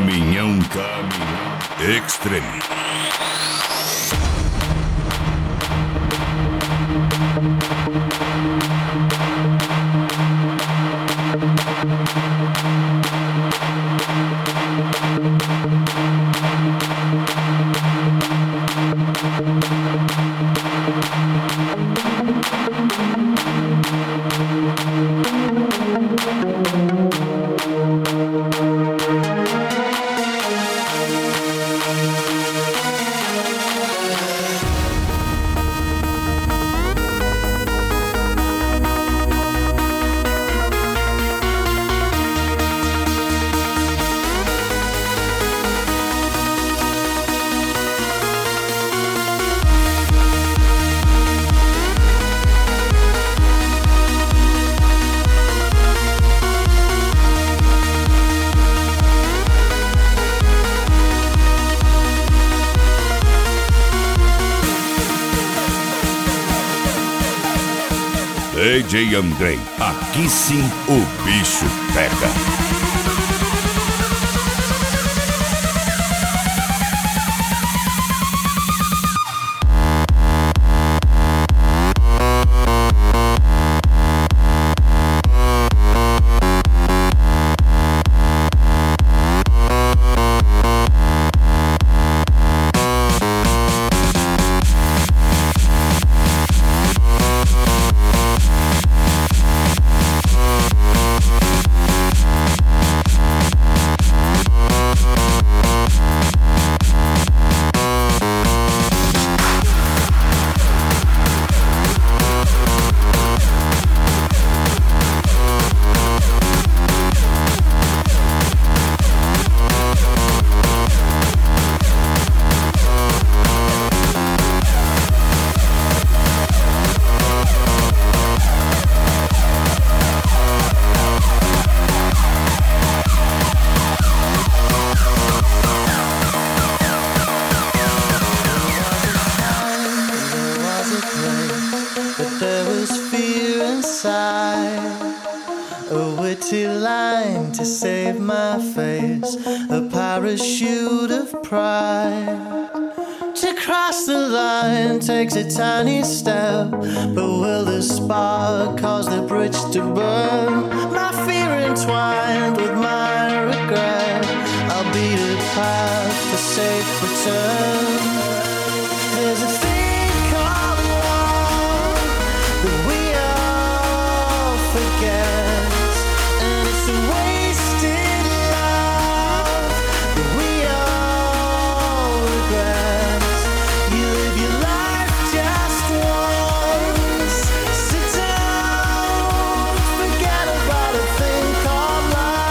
Caminhão Extreme. DJ Andrei, aqui sim o bicho pega. Takes a tiny step, but will the spark cause the bridge to burn? My fear entwined with my regret, I'll beat a path for safe return. There's a thing called love that we all forget, and it's a wasted love that we all regret. You live your life just once. Sit down, forget about a thing called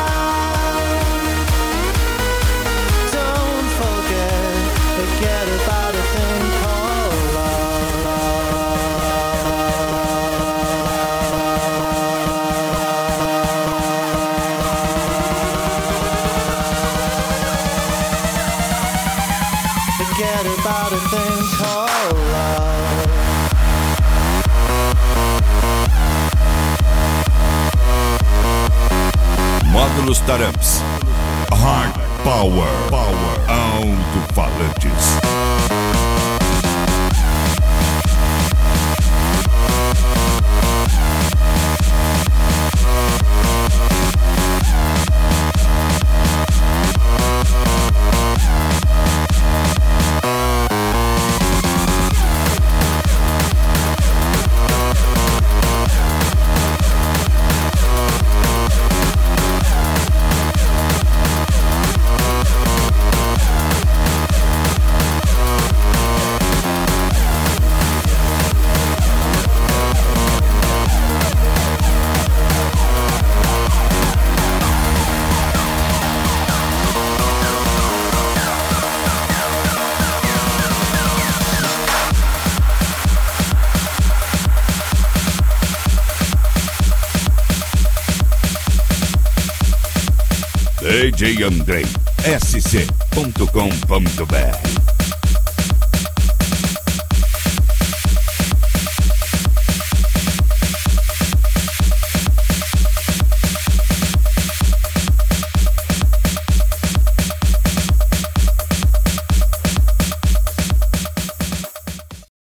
love. Don't forget about a thing called love. Forget about a thing called love. Módulos Taramps. Hard Power. Alto-falantes. DJ Andrei, sc.com.br